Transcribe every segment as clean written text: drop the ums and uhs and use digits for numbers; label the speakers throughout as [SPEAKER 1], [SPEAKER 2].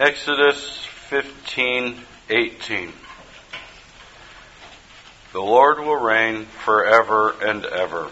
[SPEAKER 1] Exodus 15:18. The Lord will reign forever and ever.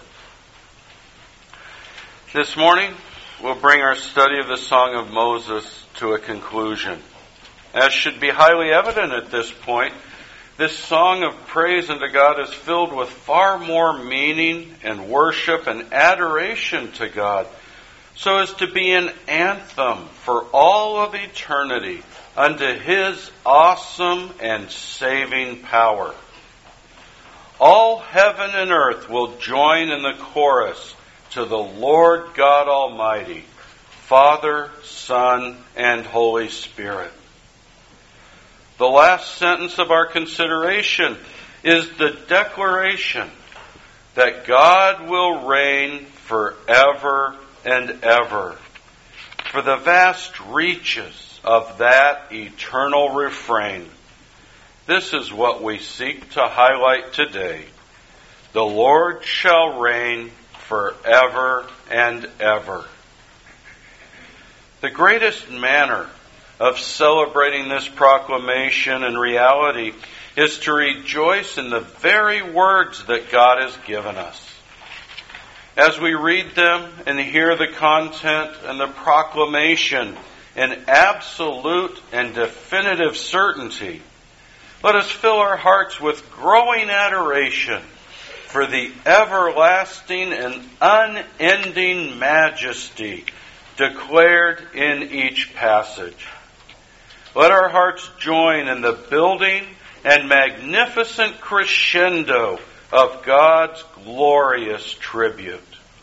[SPEAKER 1] This morning, we'll bring our study of the Song of Moses to a conclusion. As should be highly evident at this point, this song of praise unto God is filled with far more meaning and worship and adoration to God, so as to be an anthem for all of eternity unto His awesome and saving power. All heaven and earth will join in the chorus to the Lord God Almighty, Father, Son, and Holy Spirit. The last sentence of our consideration is the declaration that God will reign forever and ever. For the vast reaches of that eternal refrain, this is what we seek to highlight today. The Lord shall reign forever and ever. The greatest manner of celebrating this proclamation and reality is to rejoice in the very words that God has given us. As we read them and hear the content and the proclamation in absolute and definitive certainty, let us fill our hearts with growing adoration for the everlasting and unending majesty declared in each passage. Let our hearts join in the building and magnificent crescendo of God's glorious tribute.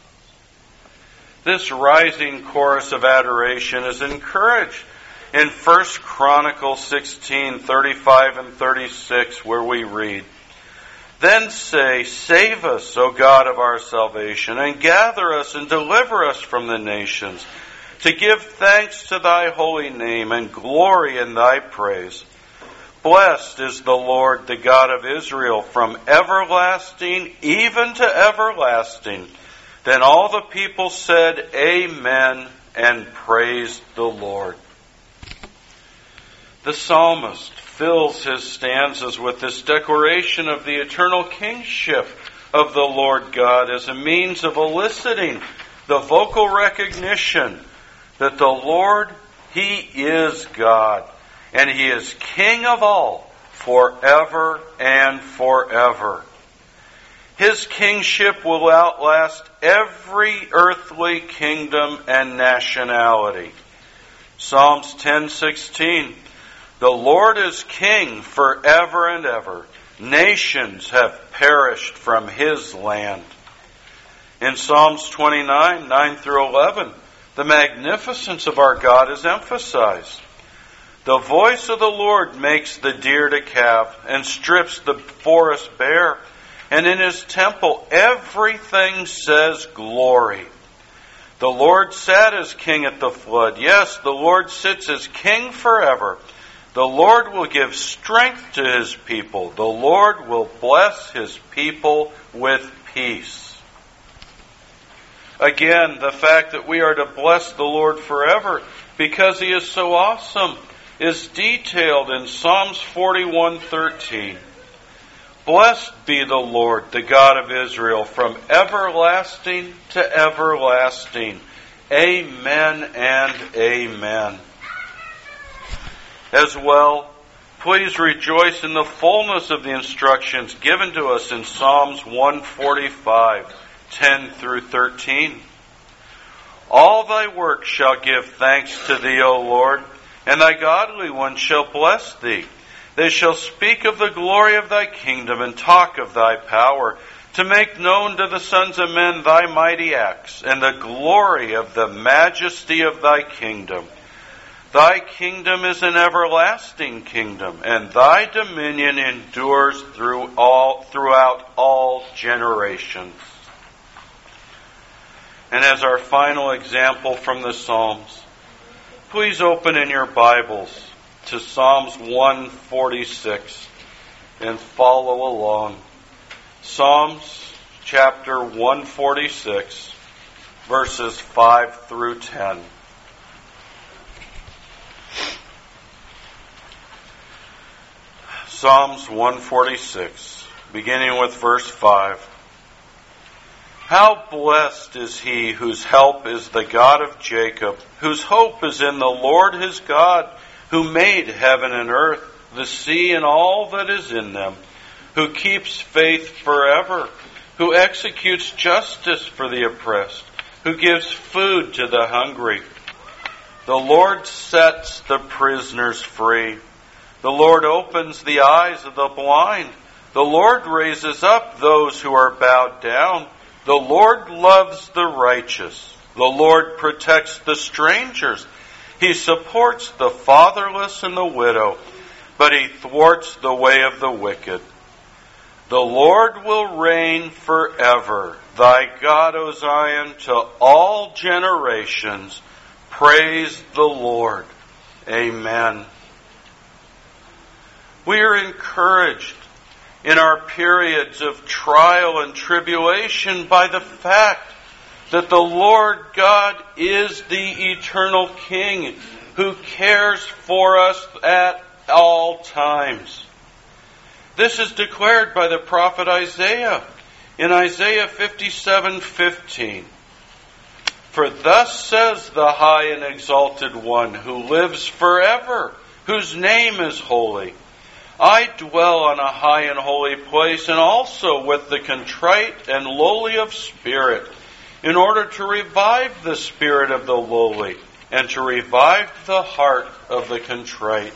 [SPEAKER 1] This rising chorus of adoration is encouraged in 1 Chronicles 16:35 and 36, where we read, "Then say, Save us, O God of our salvation, and gather us and deliver us from the nations, to give thanks to thy holy name and glory in thy praise. Blessed is the Lord, the God of Israel, from everlasting even to everlasting." Then all the people said, Amen, and praised the Lord. The psalmist fills his stanzas with this declaration of the eternal kingship of the Lord God as a means of eliciting the vocal recognition that the Lord, He is God, and He is King of all, forever and forever. His kingship will outlast every earthly kingdom and nationality. Psalms 10:16, "The Lord is King forever and ever. Nations have perished from His land." In Psalms 29, 9 through 11, the magnificence of our God is emphasized. "The voice of the Lord makes the deer to calve and strips the forest bare. And in His temple everything says glory. The Lord sat as King at the flood. Yes, the Lord sits as King forever. The Lord will give strength to His people. The Lord will bless His people with peace." Again, the fact that we are to bless the Lord forever because He is so awesome is detailed in Psalms 41:13. "Blessed be the Lord, the God of Israel, from everlasting to everlasting. Amen and amen." As well, please rejoice in the fullness of the instructions given to us in Psalms 145, 10 through 13. "All thy works shall give thanks to thee, O Lord, and thy godly ones shall bless thee. They shall speak of the glory of thy kingdom and talk of thy power, to make known to the sons of men thy mighty acts and the glory of the majesty of thy kingdom. Thy kingdom is an everlasting kingdom, and thy dominion endures throughout all generations." And as our final example from the Psalms, please open in your Bibles to Psalms 146 and follow along. Psalms chapter 146, verses 5 through 10. Psalms 146, beginning with verse 5. How blessed is he whose help is the God of Jacob, whose hope is in the Lord his God, who made heaven and earth, the sea and all that is in them, who keeps faith forever, who executes justice for the oppressed, who gives food to the hungry. The Lord sets the prisoners free. The Lord opens the eyes of the blind. The Lord raises up those who are bowed down. The Lord loves the righteous. The Lord protects the strangers. He supports the fatherless and the widow, but he thwarts the way of the wicked. The Lord will reign forever. Thy God, O Zion, to all generations. Praise the Lord. Amen. We are encouraged in our periods of trial and tribulation by the fact that the Lord God is the eternal King who cares for us at all times. This is declared by the prophet Isaiah in Isaiah 57:15. For thus says the high and exalted one who lives forever, whose name is holy. I dwell on a high and holy place, and also with the contrite and lowly of spirit, in order to revive the spirit of the lowly, and to revive the heart of the contrite.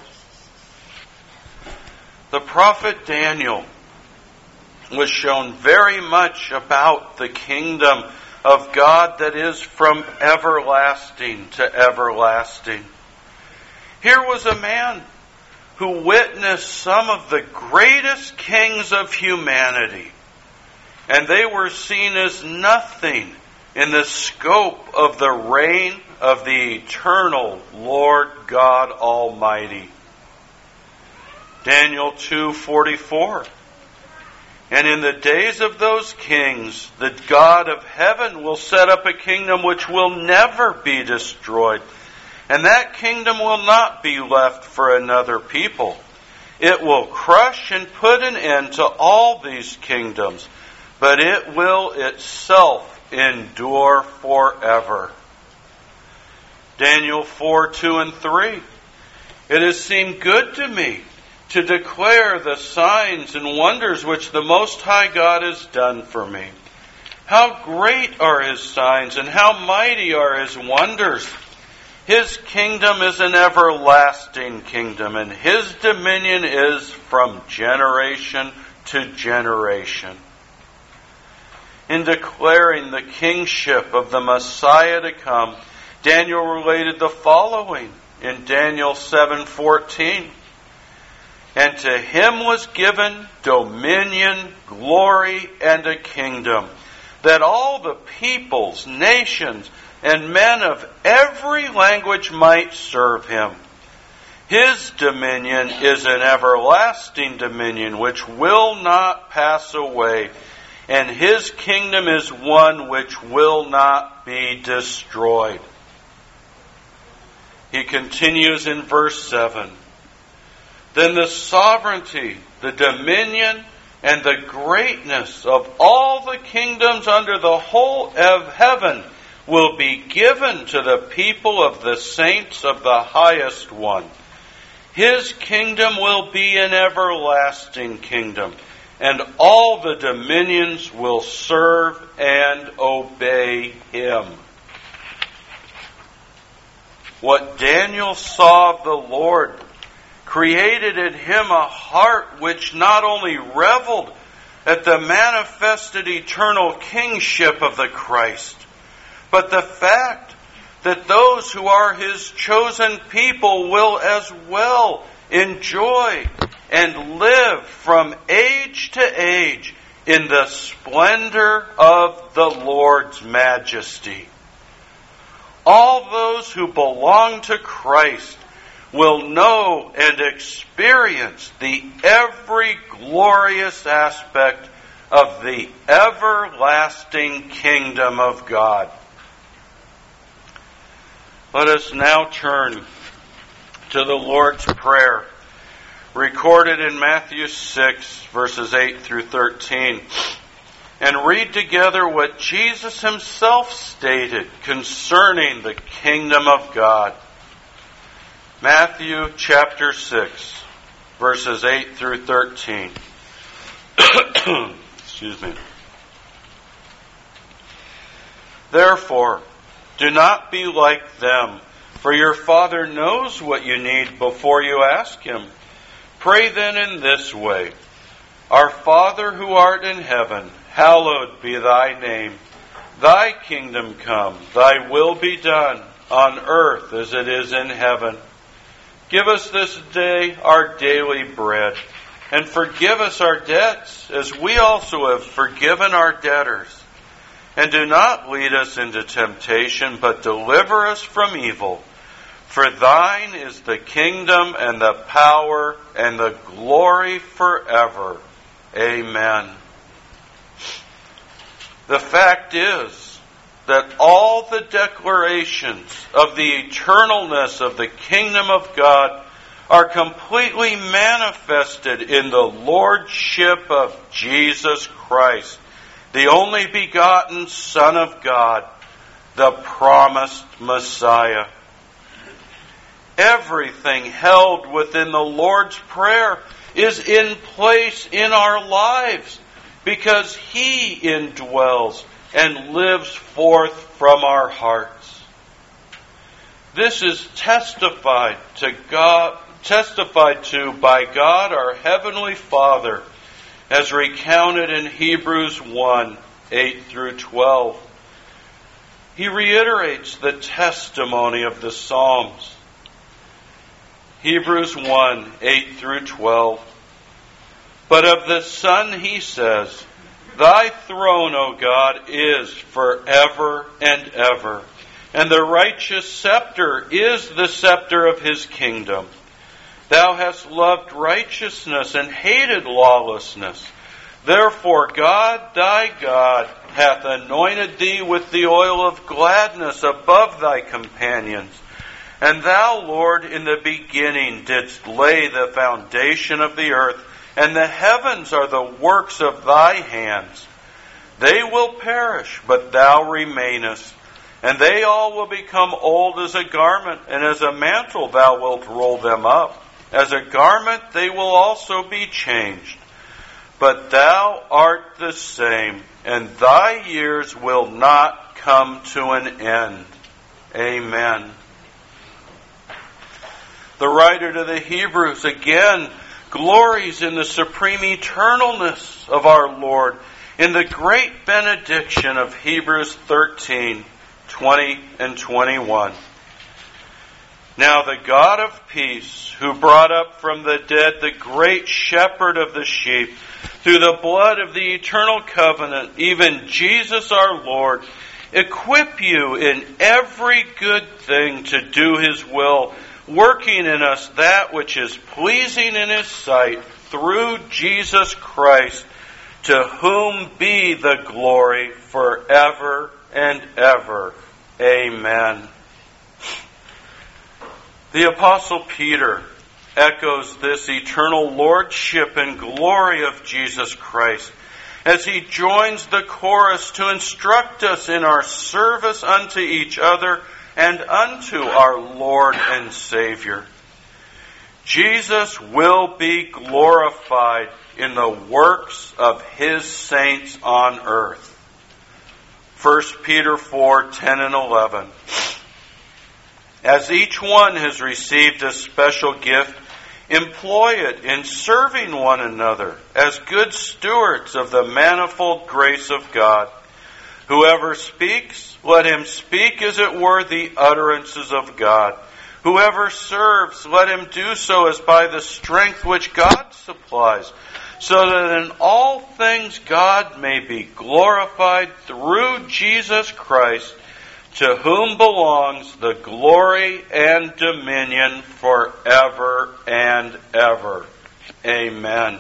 [SPEAKER 1] The prophet Daniel was shown very much about the kingdom of God that is from everlasting to everlasting. Here was a man who witnessed some of the greatest kings of humanity, and they were seen as nothing in the scope of the reign of the eternal Lord God Almighty. Daniel 2:44. And in the days of those kings, the God of heaven will set up a kingdom which will never be destroyed. And that kingdom will not be left for another people. It will crush and put an end to all these kingdoms, but it will itself endure forever. Daniel 4:2 and 3. It has seemed good to me to declare the signs and wonders which the Most High God has done for me. How great are his signs, and how mighty are his wonders! His kingdom is an everlasting kingdom, and his dominion is from generation to generation. In declaring the kingship of the Messiah to come, Daniel related the following in Daniel 7:14. And to him was given dominion, glory, and a kingdom, that all the peoples, nations, and men of every language might serve him. His dominion is an everlasting dominion which will not pass away, and his kingdom is one which will not be destroyed. He continues in verse 7. Then the sovereignty, the dominion, and the greatness of all the kingdoms under the whole of heaven will be given to the people of the saints of the highest one. His kingdom will be an everlasting kingdom, and all the dominions will serve and obey him. What Daniel saw of the Lord created in him a heart which not only reveled at the manifested eternal kingship of the Christ, but the fact that those who are his chosen people will as well enjoy and live from age to age in the splendor of the Lord's majesty. All those who belong to Christ will know and experience the every glorious aspect of the everlasting kingdom of God. Let us now turn to the Lord's Prayer, recorded in Matthew 6, verses 8 through 13, and read together what Jesus himself stated concerning the kingdom of God. Matthew chapter 6, verses 8 through 13. Excuse me. Therefore, do not be like them, for your Father knows what you need before you ask Him. Pray then in this way: Our Father who art in heaven, hallowed be thy name. Thy kingdom come, thy will be done, on earth as it is in heaven. Give us this day our daily bread, and forgive us our debts, as we also have forgiven our debtors. And do not lead us into temptation, but deliver us from evil. For thine is the kingdom and the power and the glory forever. Amen. The fact is that all the declarations of the eternalness of the kingdom of God are completely manifested in the lordship of Jesus Christ, the only begotten Son of God, the promised Messiah. Everything held within the Lord's Prayer is in place in our lives because He indwells and lives forth from our hearts. This is testified to by God our Heavenly Father, as recounted in Hebrews 1, 8 through 12. He reiterates the testimony of the Psalms. Hebrews 1, 8 through 12. But of the Son he says, Thy throne, O God, is forever and ever, and the righteous scepter is the scepter of His kingdom. Thou hast loved righteousness and hated lawlessness. Therefore God, thy God, hath anointed thee with the oil of gladness above thy companions. And thou, Lord, in the beginning didst lay the foundation of the earth, and the heavens are the works of thy hands. They will perish, but thou remainest. And they all will become old as a garment, and as a mantle thou wilt roll them up. As a garment they will also be changed. But thou art the same, and thy years will not come to an end. Amen. The writer to the Hebrews again glories in the supreme eternalness of our Lord in the great benediction of Hebrews 13, 20 and 21. Now the God of peace, who brought up from the dead the great shepherd of the sheep, through the blood of the eternal covenant, even Jesus our Lord, equip you in every good thing to do His will, working in us that which is pleasing in His sight, through Jesus Christ, to whom be the glory forever and ever. Amen. The Apostle Peter echoes this eternal lordship and glory of Jesus Christ as he joins the chorus to instruct us in our service unto each other and unto our Lord and Savior. Jesus will be glorified in the works of His saints on earth. 1 Peter 4, 10 and 11. As each one has received a special gift, employ it in serving one another as good stewards of the manifold grace of God. Whoever speaks, let him speak as it were the utterances of God. Whoever serves, let him do so as by the strength which God supplies, so that in all things God may be glorified through Jesus Christ, to whom belongs the glory and dominion forever and ever. Amen.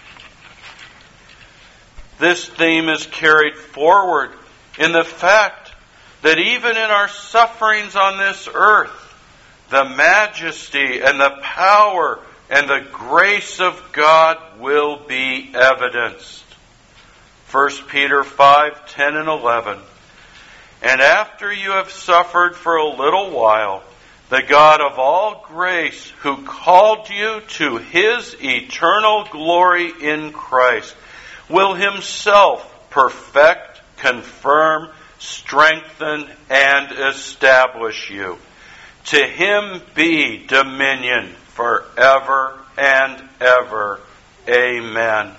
[SPEAKER 1] This theme is carried forward in the fact that even in our sufferings on this earth, the majesty and the power, and the grace of God will be evidenced. 1 Peter 5:10 and 11. And after you have suffered for a little while, the God of all grace, who called you to His eternal glory in Christ, will Himself perfect, confirm, strengthen, and establish you. To Him be dominion forever and ever. Amen.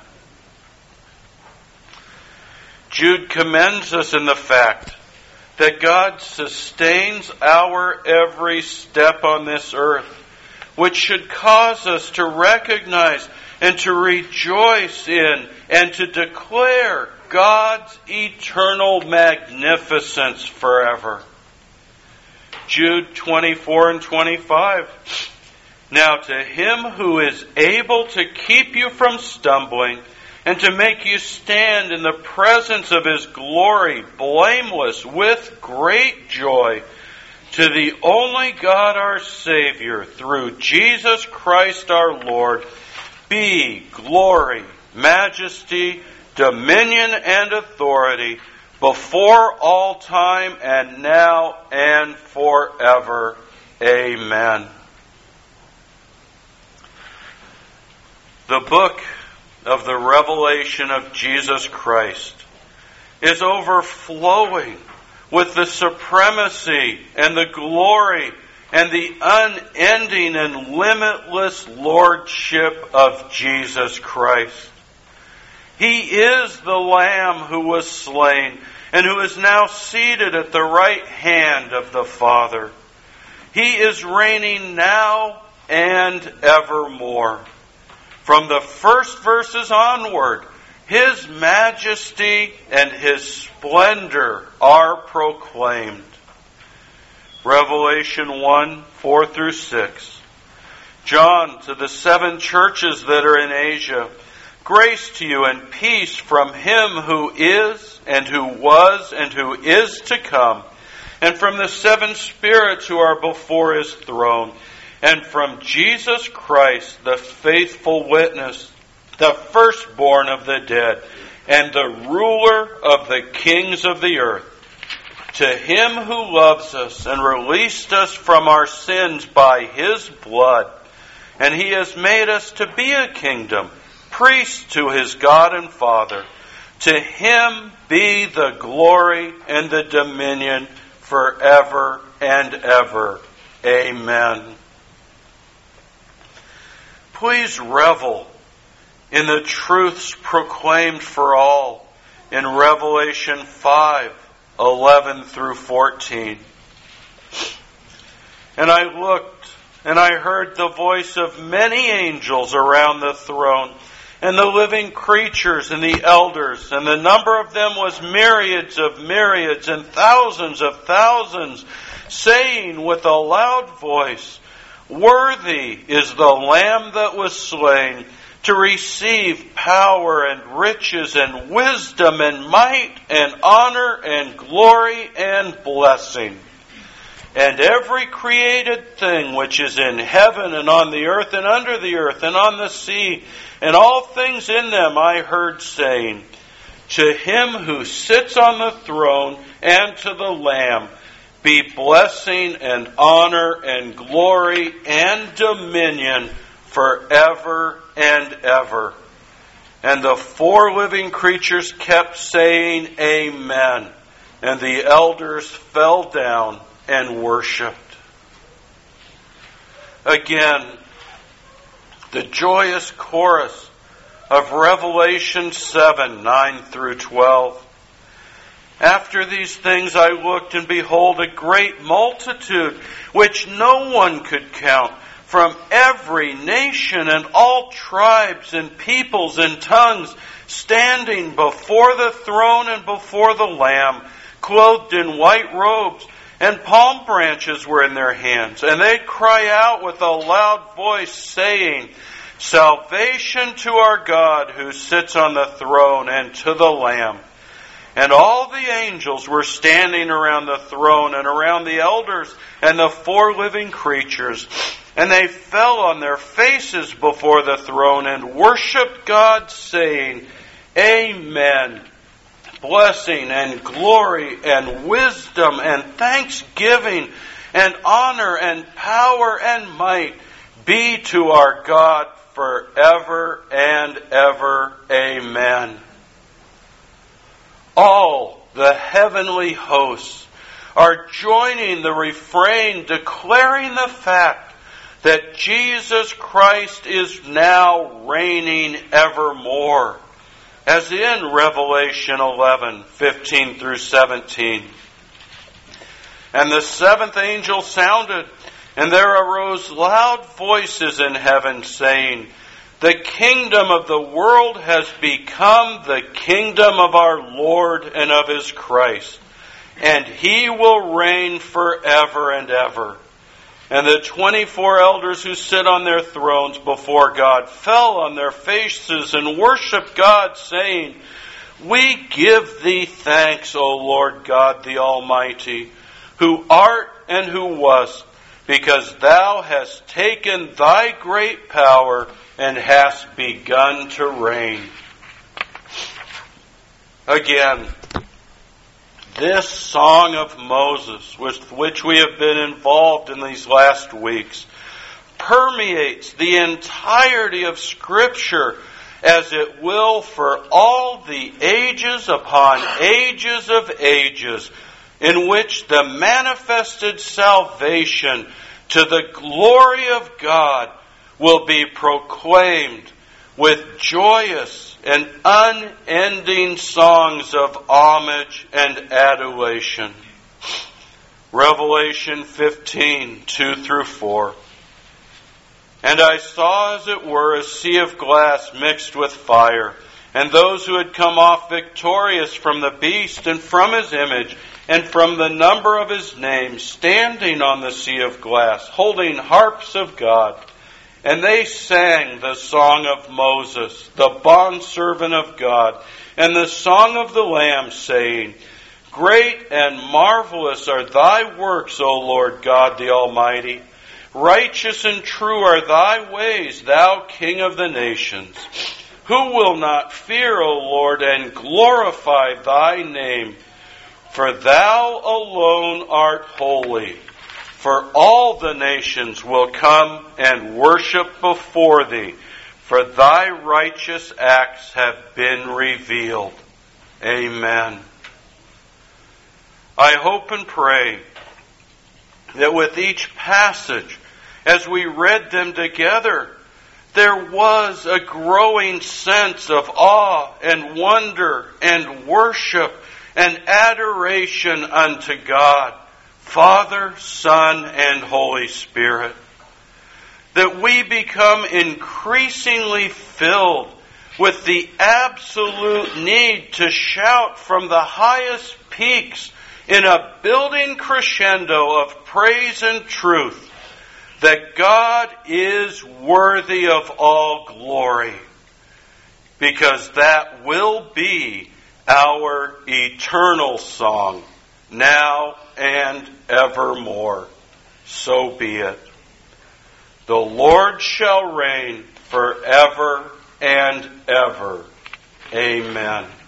[SPEAKER 1] Jude commends us in the fact that God sustains our every step on this earth, which should cause us to recognize and to rejoice in and to declare God's eternal magnificence forever. Jude 24 and 25. Now to Him who is able to keep you from stumbling and to make you stand in the presence of His glory, blameless, with great joy, to the only God our Savior, through Jesus Christ our Lord, be glory, majesty, dominion, and authority before all time and now and forever. Amen. The book of the revelation of Jesus Christ is overflowing with the supremacy and the glory and the unending and limitless lordship of Jesus Christ. He is the Lamb who was slain and who is now seated at the right hand of the Father. He is reigning now and evermore. From the first verses onward, His majesty and His splendor are proclaimed. Revelation 1, 4 through 6. John, to the 7 churches that are in Asia, grace to you and peace from Him who is, and who was, and who is to come, and from the 7 spirits who are before His throne, and from Jesus Christ, the faithful witness, the firstborn of the dead, and the ruler of the kings of the earth. To Him who loves us and released us from our sins by His blood, and He has made us to be a kingdom, priests to His God and Father. To Him be the glory and the dominion forever and ever. Amen. Please revel in the truths proclaimed for all in Revelation 5, 11 through 14. And I looked, and I heard the voice of many angels around the throne, and the living creatures and the elders, and the number of them was myriads of myriads and thousands of thousands, saying with a loud voice, Worthy is the Lamb that was slain to receive power and riches and wisdom and might and honor and glory and blessing. And every created thing which is in heaven and on the earth and under the earth and on the sea and all things in them I heard saying, To Him who sits on the throne and to the Lamb be blessing and honor and glory and dominion forever and ever. And the 4 living creatures kept saying, Amen. And the elders fell down and worshipped. Again, the joyous chorus of Revelation 7, 9 through 12. After these things I looked, and behold, a great multitude, which no one could count, from every nation and all tribes and peoples and tongues, standing before the throne and before the Lamb, clothed in white robes, and palm branches were in their hands. And they cry out with a loud voice, saying, Salvation to our God who sits on the throne and to the Lamb. And all the angels were standing around the throne and around the elders and the 4 living creatures. And they fell on their faces before the throne and worshiped God, saying, Amen. Blessing and glory and wisdom and thanksgiving and honor and power and might be to our God forever and ever. Amen. All the heavenly hosts are joining the refrain, declaring the fact that Jesus Christ is now reigning evermore, as in Revelation 11:15 through 17. And the seventh angel sounded, and there arose loud voices in heaven, saying, The kingdom of the world has become the kingdom of our Lord and of His Christ, and He will reign forever and ever. And the 24 elders who sit on their thrones before God fell on their faces and worshiped God, saying, We give Thee thanks, O Lord God the Almighty, who art and who wast, because Thou hast taken Thy great power and hast begun to reign. Again, this song of Moses, with which we have been involved in these last weeks, permeates the entirety of Scripture, as it will for all the ages upon ages of ages, in which the manifested salvation to the glory of God will be proclaimed with joyous and unending songs of homage and adulation. Revelation 15:2 through 4. And I saw, as it were, a sea of glass mixed with fire, and those who had come off victorious from the beast and from his image, and from the number of his name, standing on the sea of glass, holding harps of God. And they sang the song of Moses, the bondservant of God, and the song of the Lamb, saying, Great and marvelous are Thy works, O Lord God the Almighty. Righteous and true are Thy ways, Thou King of the nations. Who will not fear, O Lord, and glorify Thy name? For Thou alone art holy. For all the nations will come and worship before Thee, for Thy righteous acts have been revealed. Amen. I hope and pray that with each passage, as we read them together, there was a growing sense of awe and wonder and worship and adoration unto God, Father, Son, and Holy Spirit. That we become increasingly filled with the absolute need to shout from the highest peaks in a building crescendo of praise and truth that God is worthy of all glory, because that will be our eternal song, now and evermore. So be it. The Lord shall reign forever and ever. Amen.